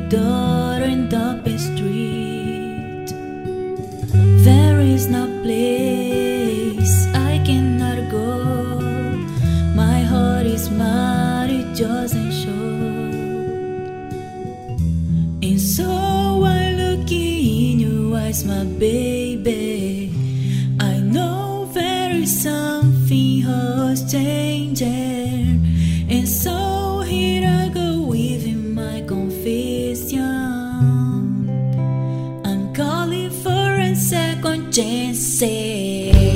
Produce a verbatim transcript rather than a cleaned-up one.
door in the street. There is no place I cannot go. My heart is mad, it doesn't show. And so I look in your eyes, my baby. I know there is something who's changing. And so here I go within my confession. I'm calling for a second chance.